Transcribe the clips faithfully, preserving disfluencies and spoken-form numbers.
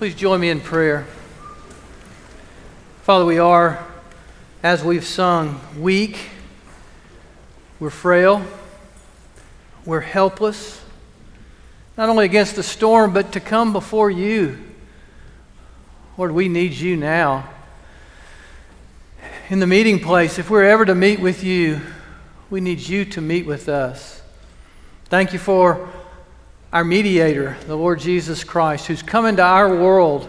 Please join me in prayer. Father, we are, as we've sung, weak, we're frail, we're helpless, not only against the storm, but to come before you. Lord, we need you now. In the meeting place, if we're ever to meet with you, we need you to meet with us. Thank you for our mediator, the Lord Jesus Christ, who's come into our world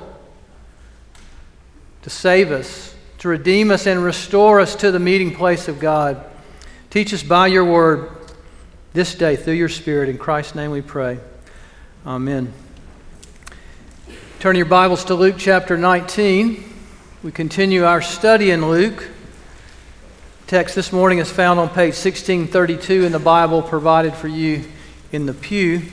to save us, to redeem us and restore us to the meeting place of God. Teach us by your word this day through your Spirit. In Christ's name we pray. Amen. Turn your Bibles to Luke chapter nineteen. We continue our study in Luke. Text this morning is found on page sixteen thirty-two in the Bible provided for you in the pew.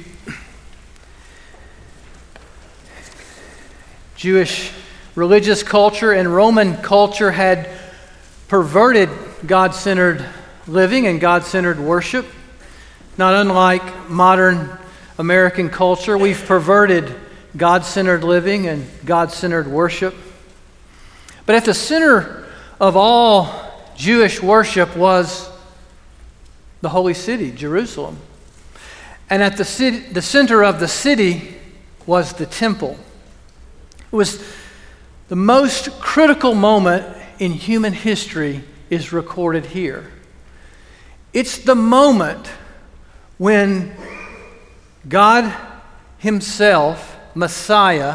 Jewish religious culture and Roman culture had perverted God-centered living and God-centered worship. Not unlike modern American culture, we've perverted God-centered living and God-centered worship. But at the center of all Jewish worship was the holy city, Jerusalem. And at the, city, the center of the city was the temple. It was the most critical moment in human history is recorded here. It's the moment when God himself, Messiah,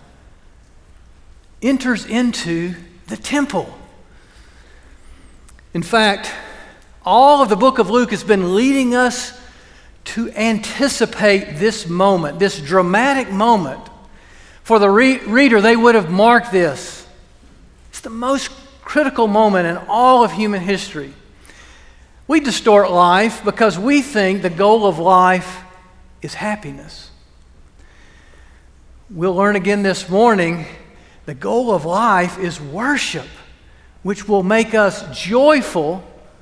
enters into the temple. In fact, all of the book of Luke has been leading us to anticipate this moment, this dramatic moment. For the re- reader, they would have marked this. It's the most critical moment in all of human history. We distort life because we think the goal of life is happiness. We'll learn again this morning, the goal of life is worship, which will make us joyful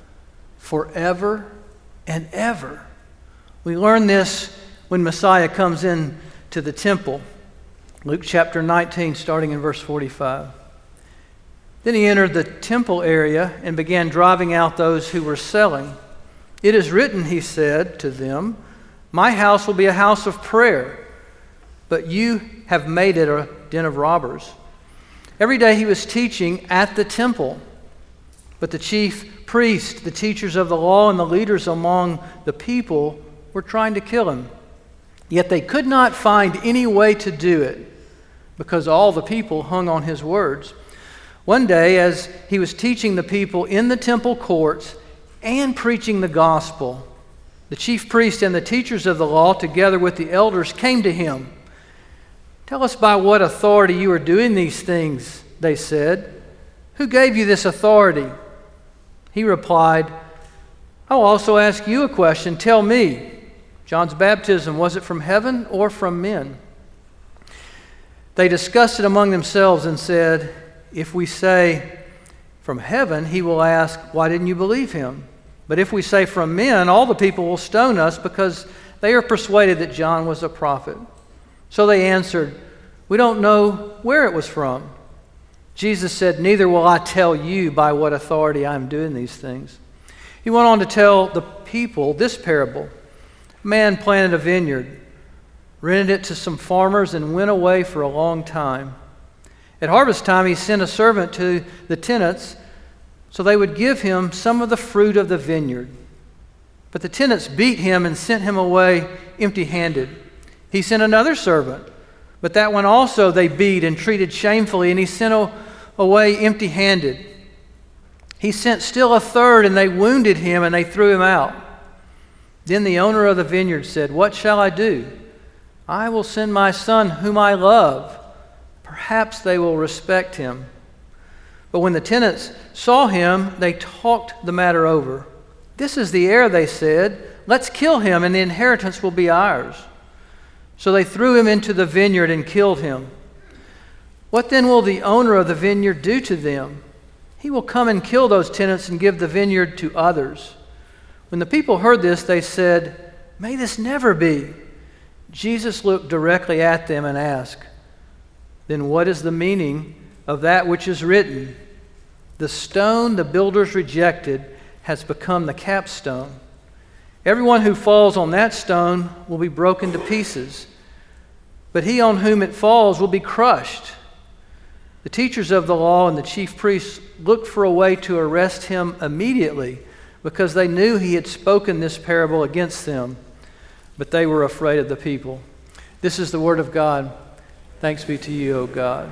forever and ever. We learn this when Messiah comes in to the temple. Luke chapter nineteen, starting in verse forty-five. Then he entered the temple area and began driving out those who were selling. It is written, he said to them, "My house will be a house of prayer, but you have made it a den of robbers." Every day he was teaching at the temple, but the chief priests, the teachers of the law, and the leaders among the people were trying to kill him. Yet they could not find any way to do it, because all the people hung on his words. One day, as he was teaching the people in the temple courts and preaching the gospel, the chief priests and the teachers of the law, together with the elders, came to him. "Tell us by what authority you are doing these things," they said. "Who gave you this authority?" He replied, "I will also ask you a question. Tell me, John's baptism, was it from heaven or from men?" They discussed it among themselves and said, "If we say from heaven, he will ask, 'Why didn't you believe him?' But if we say from men, all the people will stone us because they are persuaded that John was a prophet." So they answered, "We don't know where it was from." Jesus said, "Neither will I tell you by what authority I am doing these things." He went on to tell the people this parable. A man planted a vineyard, rented it to some farmers, and went away for a long time. At harvest time, he sent a servant to the tenants so they would give him some of the fruit of the vineyard. But the tenants beat him and sent him away empty-handed. He sent another servant, but that one also they beat and treated shamefully, and he sent away empty-handed. He sent still a third, and they wounded him, and they threw him out. Then the owner of the vineyard said, "What shall I do? I will send my son whom I love. Perhaps they will respect him." But when the tenants saw him, they talked the matter over. "This is the heir," they said. "Let's kill him, and the inheritance will be ours." So they threw him into the vineyard and killed him. What then will the owner of the vineyard do to them? He will come and kill those tenants and give the vineyard to others. When the people heard this, they said, "May this never be." Jesus looked directly at them and asked, then what is the meaning of that which is written? The stone the builders rejected has become the capstone. Everyone who falls on that stone will be broken to pieces, but he on whom it falls will be crushed. The teachers of the law and the chief priests looked for a way to arrest him immediately because they knew he had spoken this parable against them, but they were afraid of the people. This is the word of God. Thanks be to you, O God.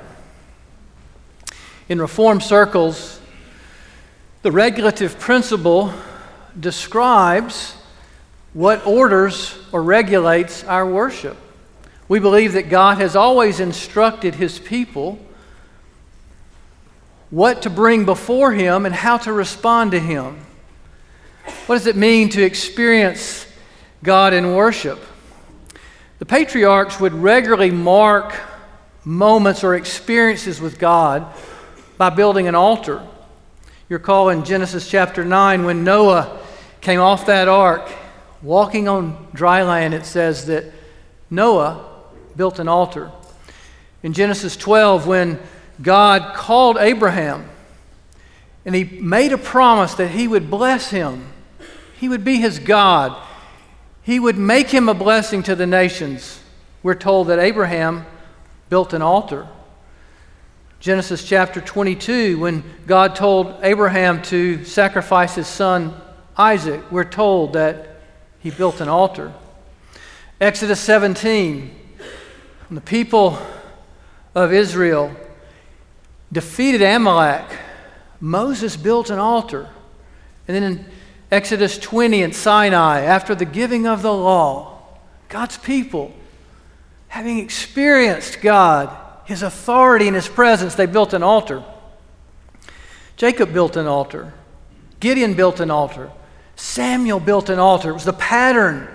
In Reformed circles, the regulative principle describes what orders or regulates our worship. We believe that God has always instructed His people what to bring before Him and how to respond to Him. What does it mean to experience God in worship? The patriarchs would regularly mark moments or experiences with God by building an altar. You recall in Genesis chapter nine when Noah came off that ark, walking on dry land, it says that Noah built an altar. In Genesis twelve, when God called Abraham and He made a promise that He would bless him, He would be his God, He would make him a blessing to the nations, we're told that Abraham built an altar. Genesis chapter twenty-two, when God told Abraham to sacrifice his son Isaac, we're told that he built an altar. Exodus seventeen, when the people of Israel defeated Amalek, Moses built an altar. And then in Exodus twenty in Sinai, after the giving of the law, God's people, having experienced God, His authority and His presence, they built an altar. Jacob built an altar. Gideon built an altar. Samuel built an altar. It was the pattern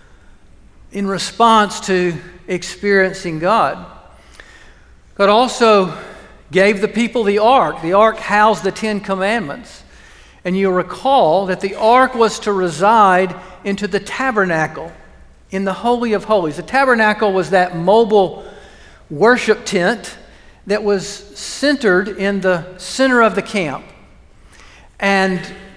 in response to experiencing God. God also gave the people the ark. The ark housed the Ten Commandments. And you'll recall that the ark was to reside into the tabernacle, in the Holy of Holies. The tabernacle was that mobile worship tent that was centered in the center of the camp. And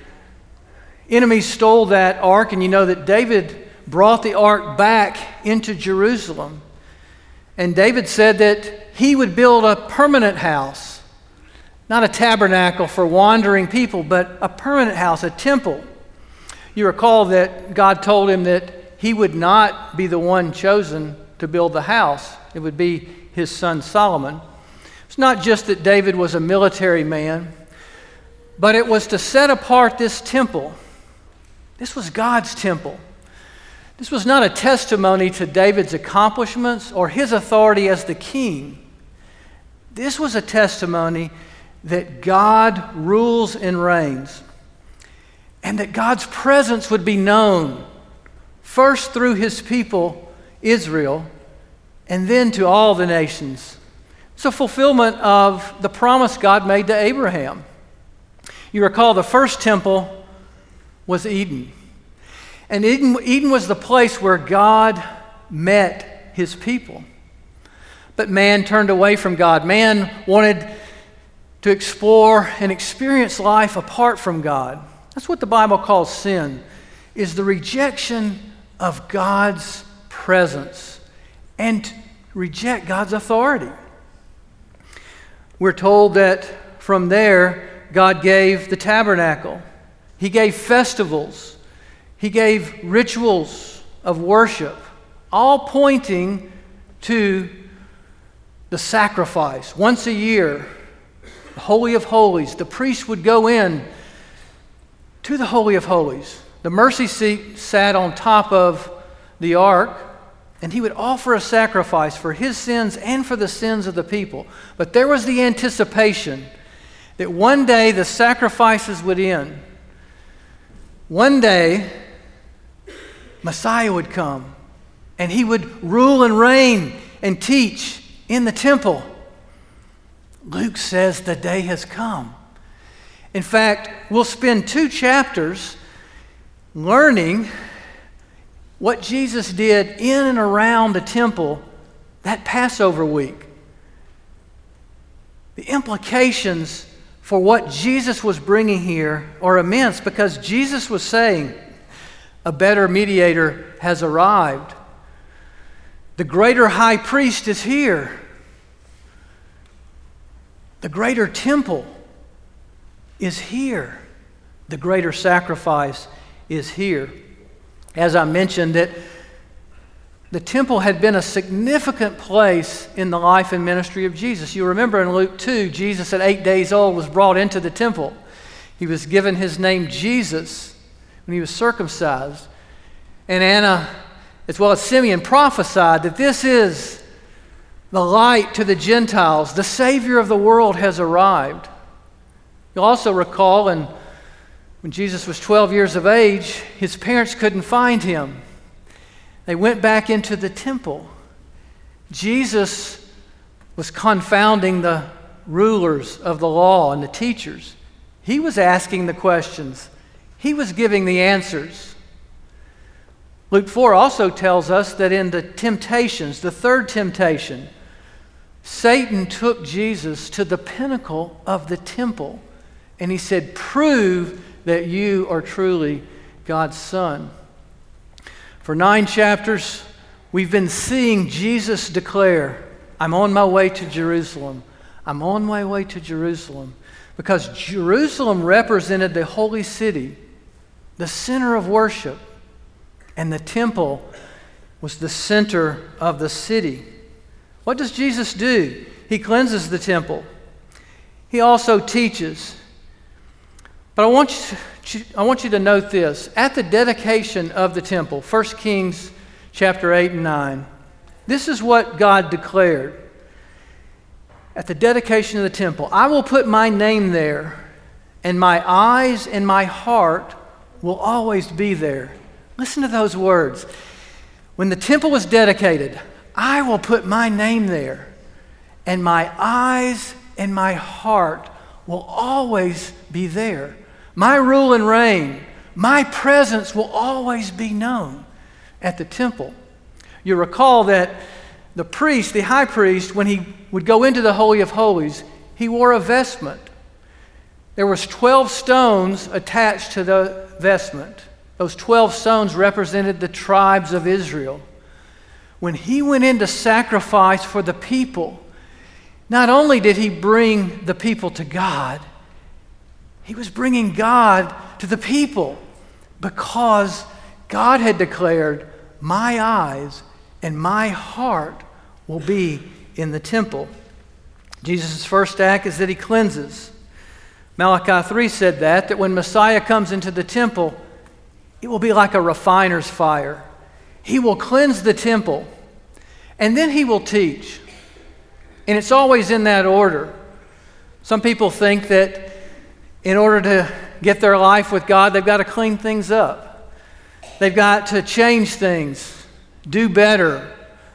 enemies stole that ark, and you know that David brought the ark back into Jerusalem. And David said that he would build a permanent house, not a tabernacle for wandering people, but a permanent house, a temple. You recall that God told him that he would not be the one chosen to build the house. It would be his son Solomon. It's not just that David was a military man, but it was to set apart this temple. This was God's temple. This was not a testimony to David's accomplishments or his authority as the king. This was a testimony that God rules and reigns, and that God's presence would be known first through His people, Israel, and then to all the nations. It's a fulfillment of the promise God made to Abraham. You recall the first temple was Eden. And Eden, Eden was the place where God met His people. But man turned away from God. Man wanted to explore and experience life apart from God. That's what the Bible calls sin, is the rejection of God's presence and reject God's authority. We're told that from there, God gave the tabernacle. He gave festivals. He gave rituals of worship, all pointing to the sacrifice. Once a year, the Holy of Holies, the priest would go in to the Holy of Holies. The mercy seat sat on top of the ark, and he would offer a sacrifice for his sins and for the sins of the people. But there was the anticipation that one day the sacrifices would end. One day, Messiah would come, and He would rule and reign and teach in the temple. Luke says the day has come. In fact, we'll spend two chapters learning what Jesus did in and around the temple that Passover week. The implications for what Jesus was bringing here are immense, because Jesus was saying, a better mediator has arrived. The greater high priest is here. The greater temple is here. The greater sacrifice is here. As I mentioned, that the temple had been a significant place in the life and ministry of Jesus. You remember in Luke two, Jesus at eight days old was brought into the temple. He was given his name Jesus when he was circumcised. And Anna, as well as Simeon, prophesied that this is the light to the Gentiles. The Savior of the world has arrived. You'll also recall in, when Jesus was twelve years of age, his parents couldn't find him. They went back into the temple. Jesus was confounding the rulers of the law and the teachers. He was asking the questions. He was giving the answers. Luke four also tells us that in the temptations, the third temptation, Satan took Jesus to the pinnacle of the temple, and he said, "Prove that you are truly God's Son." For nine chapters, we've been seeing Jesus declare, "I'm on my way to Jerusalem. I'm on my way to Jerusalem." Because Jerusalem represented the holy city, the center of worship, and the temple was the center of the city. What does Jesus do? He cleanses the temple. He also teaches. But I want you to, I want you to note this. At the dedication of the temple, First Kings chapter eight and nine, this is what God declared. At the dedication of the temple, "I will put my name there, and my eyes and my heart will always be there." Listen to those words. When the temple was dedicated, "I will put my name there, and my eyes and my heart will always be there." My rule and reign, my presence will always be known at the temple. You recall that the priest, the high priest, when he would go into the Holy of Holies, he wore a vestment. There was twelve stones attached to the vestment. Those twelve stones represented the tribes of Israel. When he went in to sacrifice for the people, not only did he bring the people to God, he was bringing God to the people, because God had declared, "My eyes and my heart will be in the temple." Jesus' first act is that he cleanses. Malachi three said that, that when Messiah comes into the temple, it will be like a refiner's fire. He will cleanse the temple, and then he will teach. And it's always in that order. Some people think that in order to get their life with God, they've got to clean things up. They've got to change things, do better,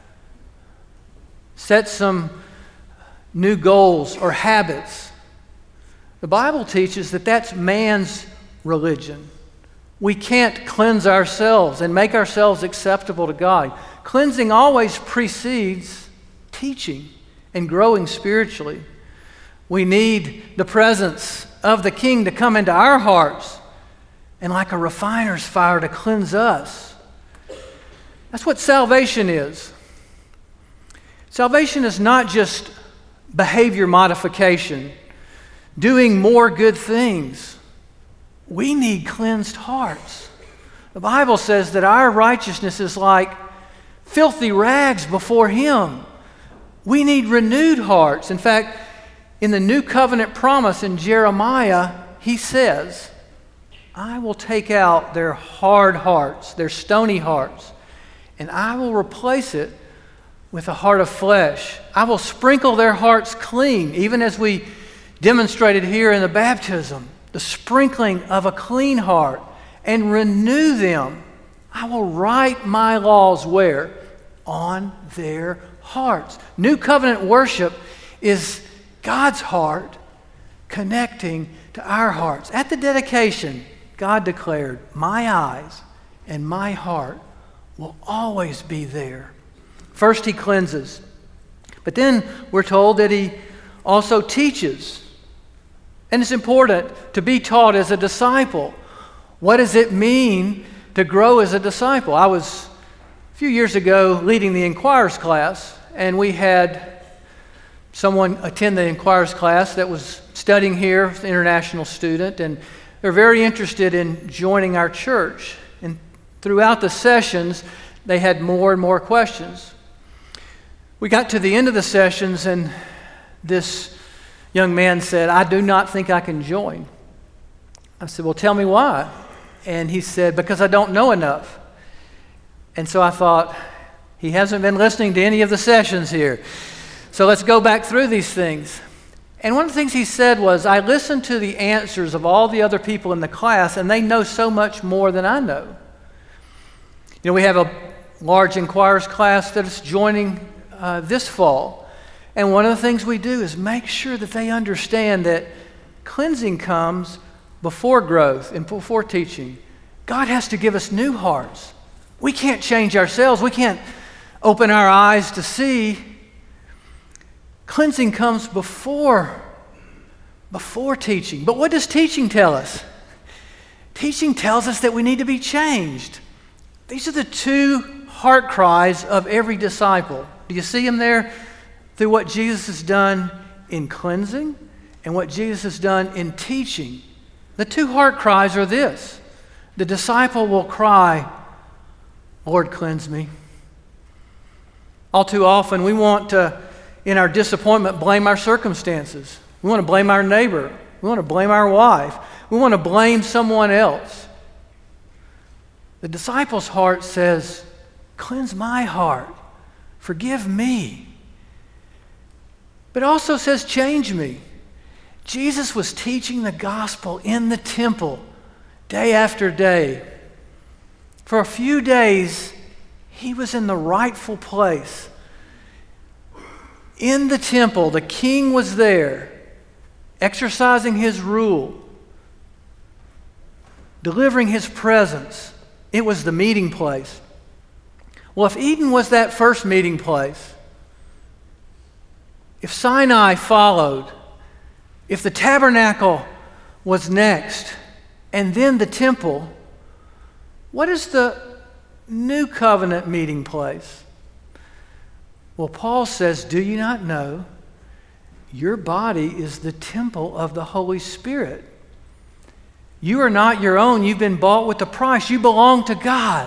set some new goals or habits. The Bible teaches that that's man's religion. We can't cleanse ourselves and make ourselves acceptable to God. Cleansing always precedes teaching and growing spiritually. We need the presence of the King to come into our hearts, and like a refiner's fire to cleanse us. That's what salvation is. Salvation is not just behavior modification, doing more good things. We need cleansed hearts. The Bible says that our righteousness is like filthy rags before Him. We need renewed hearts. In fact, in the New Covenant promise in Jeremiah, He says, "I will take out their hard hearts, their stony hearts, and I will replace it with a heart of flesh. I will sprinkle their hearts clean," even as we demonstrated here in the baptism, the sprinkling of a clean heart, "and renew them. I will write my laws" where? On their hearts. New covenant worship is God's heart connecting to our hearts. At the dedication, God declared, "My eyes and my heart will always be there." First, He cleanses. But then we're told that He also teaches. And it's important to be taught as a disciple. What does it mean to grow as a disciple? I was, a few years ago, leading the Inquirers class, and we had someone attend the Inquirers class that was studying here, an international student, and they're very interested in joining our church. And throughout the sessions, they had more and more questions. We got to the end of the sessions, and this young man said, "I do not think I can join." I said, "Well, tell me why." And he said, "Because I don't know enough." And so I thought, he hasn't been listening to any of the sessions here. So let's go back through these things. And one of the things he said was, "I listened to the answers of all the other people in the class, and they know so much more than I know." You know, we have a large Inquirers class that is joining uh, this fall. And one of the things we do is make sure that they understand that cleansing comes before growth and before teaching. God has to give us new hearts. We can't change ourselves. We can't open our eyes to see. Cleansing comes before, before teaching. But what does teaching tell us? Teaching tells us that we need to be changed. These are the two heart cries of every disciple. Do you see them there? Through what Jesus has done in cleansing and what Jesus has done in teaching. The two heart cries are this. The disciple will cry, "Lord, cleanse me." All too often, we want to, in our disappointment, blame our circumstances. We want to blame our neighbor. We want to blame our wife. We want to blame someone else. The disciple's heart says, "Cleanse my heart. Forgive me." But it also says, "Change me." Jesus was teaching the gospel in the temple day after day. For a few days, he was in the rightful place. In the temple, the king was there, exercising his rule, delivering his presence. It was the meeting place. Well, if Eden was that first meeting place, if Sinai followed, if the tabernacle was next, and then the temple, what is the new covenant meeting place? Well, Paul says, "Do you not know your body is the temple of the Holy Spirit? You are not your own. You've been bought with a price. You belong to God."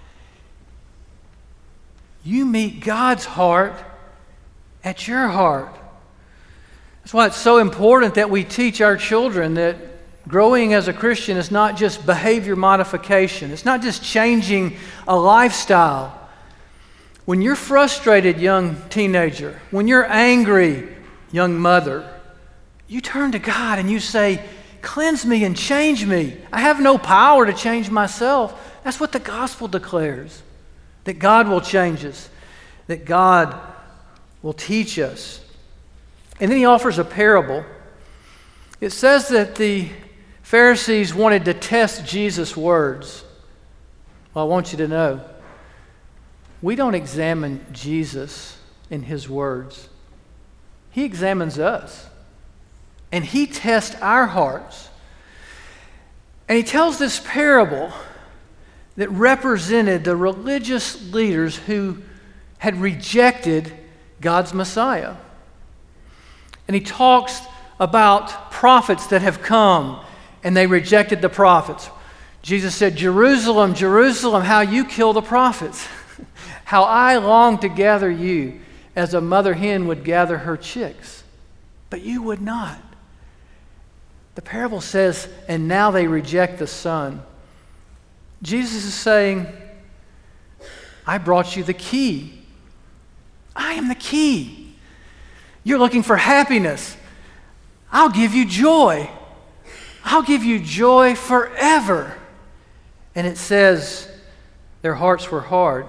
You meet God's heart at your heart. That's why it's so important that we teach our children that growing as a Christian is not just behavior modification. It's not just changing a lifestyle. When you're frustrated, young teenager, when you're angry, young mother, you turn to God and you say, "Cleanse me and change me. I have no power to change myself." That's what the gospel declares. That God will change us. That God will teach us. And then he offers a parable. It says that the Pharisees wanted to test Jesus' words. Well, I want you to know, we don't examine Jesus in his words. He examines us. And he tests our hearts. And he tells this parable that represented the religious leaders who had rejected God's Messiah. And he talks about prophets that have come and they rejected the prophets. Jesus said, "Jerusalem, Jerusalem, how you kill the prophets. How I long to gather you as a mother hen would gather her chicks. But you would not." The parable says, "And now they reject the Son." Jesus is saying, "I brought you the key. I am the key. You're looking for happiness. I'll give you joy. I'll give you joy forever." And it says, their hearts were hard.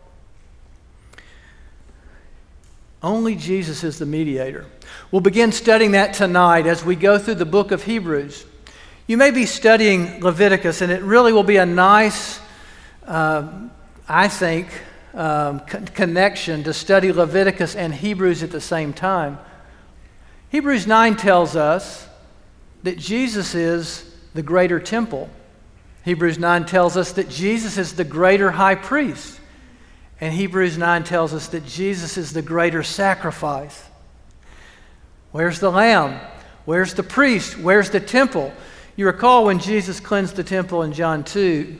Only Jesus is the mediator. We'll begin studying that tonight as we go through the book of Hebrews. You may be studying Leviticus, and it really will be a nice, uh, I think, um, con- connection to study Leviticus and Hebrews at the same time. Hebrews nine tells us that Jesus is the greater temple. Hebrews nine tells us that Jesus is the greater high priest. And Hebrews nine tells us that Jesus is the greater sacrifice. Where's the lamb? Where's the priest? Where's the temple? You recall when Jesus cleansed the temple in John two,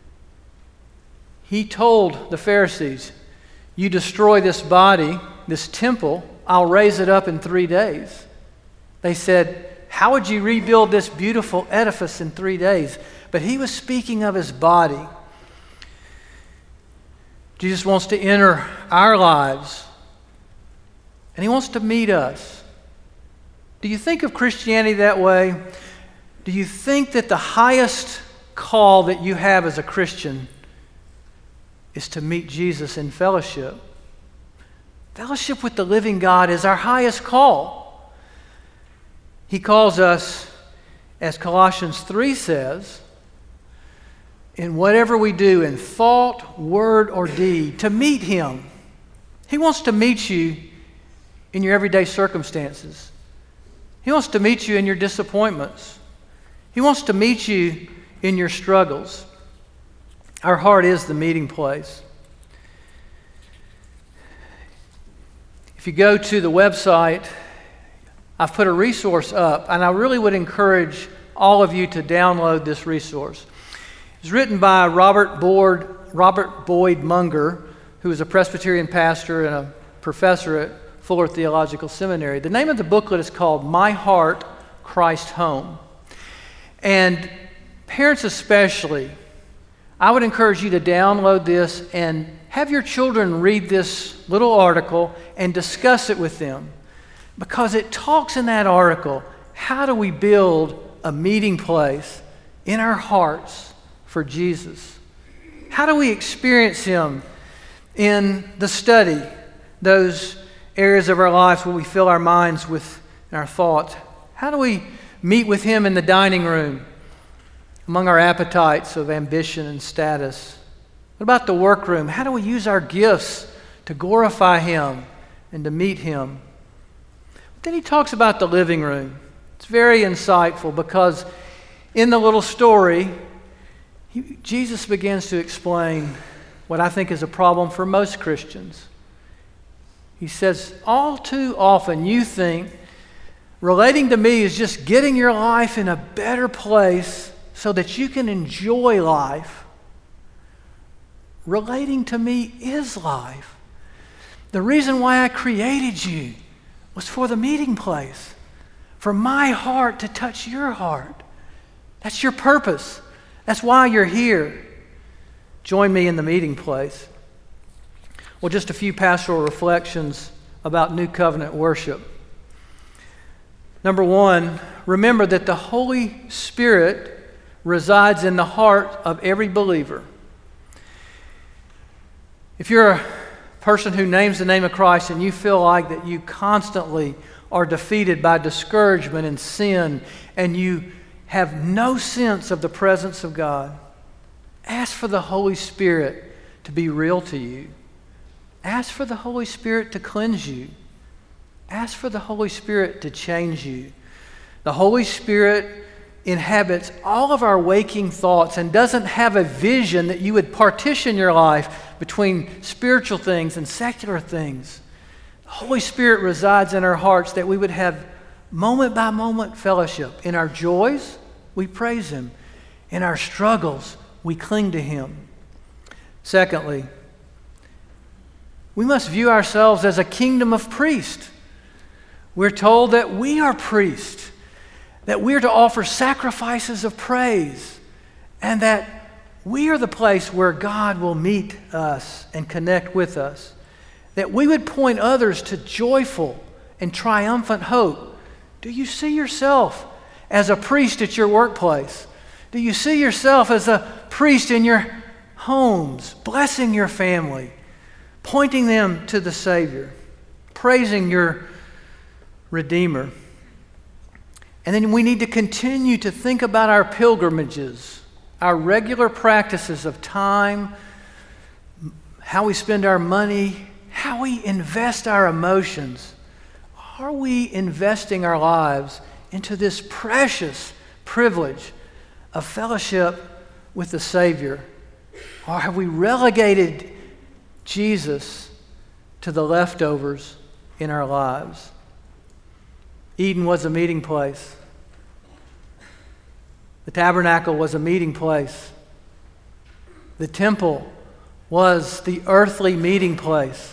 he told the Pharisees, you destroy this body, this temple, I'll raise it up in three days. They said, how would you rebuild this beautiful edifice in three days? But he was speaking of his body. Jesus wants to enter our lives, and he wants to meet us. Do you think of Christianity that way? Do you think that the highest call that you have as a Christian is to meet Jesus in fellowship? Fellowship with the living God is our highest call. He calls us, as Colossians three says, in whatever we do in thought, word, or deed, to meet him. He wants to meet you in your everyday circumstances. He wants to meet you in your disappointments. He wants to meet you in your struggles. Our heart is the meeting place. If you go to the website, I've put a resource up, and I really would encourage all of you to download this resource. It's written by Robert Boyd, Robert Boyd Munger, who is a Presbyterian pastor and a professor at Fuller Theological Seminary. The name of the booklet is called My Heart, Christ Home. And parents especially, I would encourage you to download this and have your children read this little article and discuss it with them. Because it talks in that article, how do we build a meeting place in our hearts for Jesus? How do we experience him in the study, those areas of our lives where we fill our minds with our thoughts? How do we meet with him in the dining room among our appetites of ambition and status? What about the workroom? How do we use our gifts to glorify him and to meet him? But then he talks about the living room. It's very insightful because in the little story, he, Jesus begins to explain what I think is a problem for most Christians. He says, all too often you think relating to me is just getting your life in a better place so that you can enjoy life. Relating to me is life. The reason why I created you was for the meeting place, for my heart to touch your heart. That's your purpose. That's why you're here. Join me in the meeting place. Well, just a few pastoral reflections about New Covenant worship. Number one, remember that the Holy Spirit resides in the heart of every believer. If you're a person who names the name of Christ and you feel like that you constantly are defeated by discouragement and sin and you have no sense of the presence of God, ask for the Holy Spirit to be real to you. Ask for the Holy Spirit to cleanse you. Ask for the Holy Spirit to change you. The Holy Spirit inhabits all of our waking thoughts and doesn't have a vision that you would partition your life between spiritual things and secular things. The Holy Spirit resides in our hearts that we would have moment by moment fellowship. In our joys, we praise him. In our struggles, we cling to him. Secondly, we must view ourselves as a kingdom of priests. We're told that we are priests, that we're to offer sacrifices of praise, and that we are the place where God will meet us and connect with us. That we would point others to joyful and triumphant hope. Do you see yourself as a priest at your workplace? Do you see yourself as a priest in your homes, blessing your family, pointing them to the Savior, praising your Redeemer? And then we need to continue to think about our pilgrimages, our regular practices of time, how we spend our money, how we invest our emotions. Are we investing our lives into this precious privilege of fellowship with the Savior? Or have we relegated Jesus to the leftovers in our lives? Eden was a meeting place. The tabernacle was a meeting place. The temple was the earthly meeting place.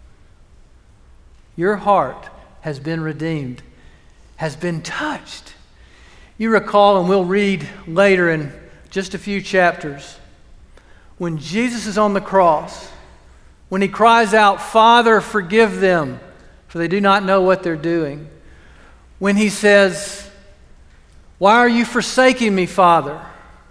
Your heart has been redeemed, has been touched. You recall, and we'll read later in just a few chapters, when Jesus is on the cross, when he cries out, "Father, forgive them, for they do not know what they're doing." When he says, "Why are you forsaking me, Father?"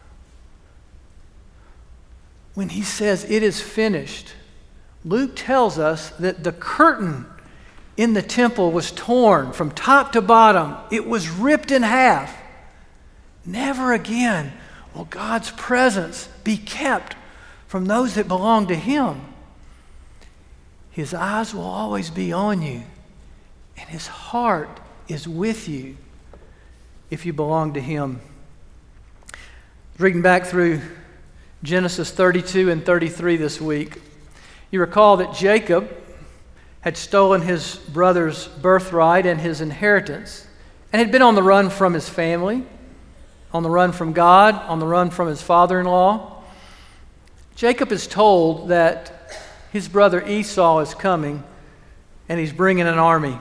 When he says, "It is finished," Luke tells us that the curtain in the temple was torn from top to bottom. It was ripped in half. Never again will God's presence be kept from those that belong to him. His eyes will always be on you, and his heart is with you if you belong to him. Reading back through Genesis thirty-two and thirty-three this week, you recall that Jacob had stolen his brother's birthright and his inheritance and had been on the run from his family, on the run from God, on the run from his father-in-law. Jacob is told that his brother Esau is coming and he's bringing an army.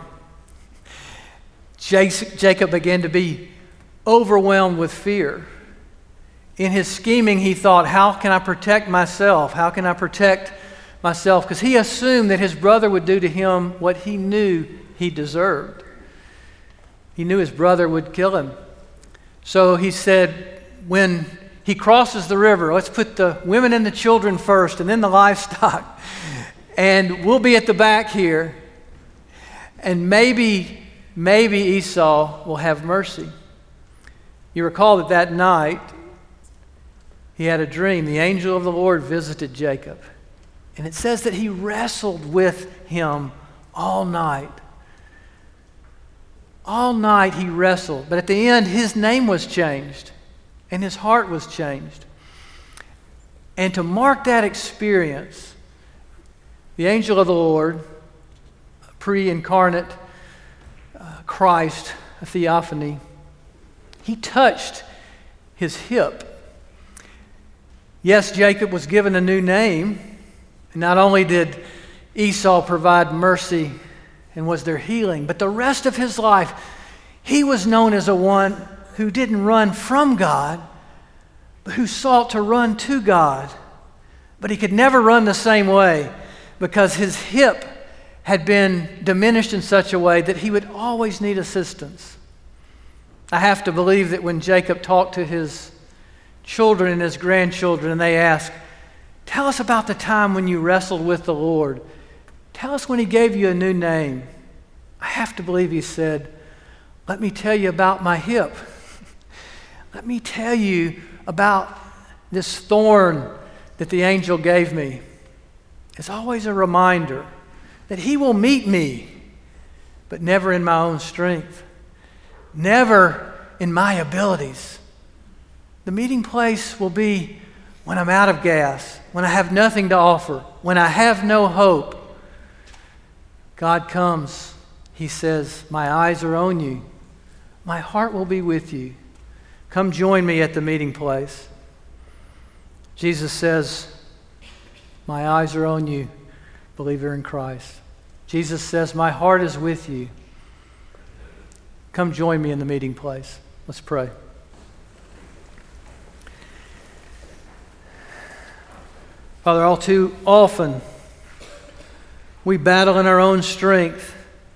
Jacob began to be overwhelmed with fear. In his scheming, he thought, how can I protect myself? How can I protect myself? Because he assumed that his brother would do to him what he knew he deserved. He knew his brother would kill him. So he said, when he crosses the river, let's put the women and the children first and then the livestock. And we'll be at the back here. And maybe, maybe Esau will have mercy. You recall that that night, he had a dream. The angel of the Lord visited Jacob. And it says that he wrestled with him all night. All night he wrestled. But at the end, his name was changed. And his heart was changed. And to mark that experience, the angel of the Lord, pre-incarnate uh, Christ, a theophany, he touched his hip. Yes, Jacob was given a new name. And not only did Esau provide mercy and was there healing, but the rest of his life, he was known as a one who didn't run from God, but who sought to run to God. But he could never run the same way because his hip had been diminished in such a way that he would always need assistance. I have to believe that when Jacob talked to his children and his grandchildren and they asked, tell us about the time when you wrestled with the Lord. Tell us when he gave you a new name. I have to believe he said, let me tell you about my hip. Let me tell you about this thorn that the angel gave me. It's always a reminder that he will meet me, but never in my own strength, never in my abilities. The meeting place will be when I'm out of gas, when I have nothing to offer, when I have no hope. God comes. He says, my eyes are on you. My heart will be with you. Come join me at the meeting place. Jesus says, my eyes are on you, believer in Christ. Jesus says, my heart is with you. Come join me in the meeting place. Let's pray. Father, all too often we battle in our own strength.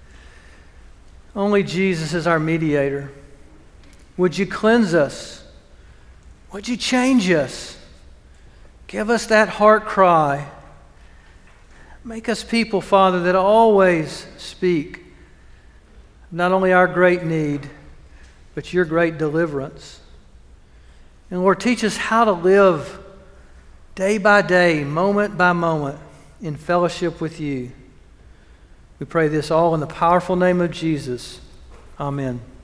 Only Jesus is our mediator. Would you cleanse us? Would you change us? Give us that heart cry. Make us people, Father, that always speak not only our great need, but your great deliverance. And Lord, teach us how to live day by day, moment by moment, in fellowship with you. We pray this all in the powerful name of Jesus. Amen.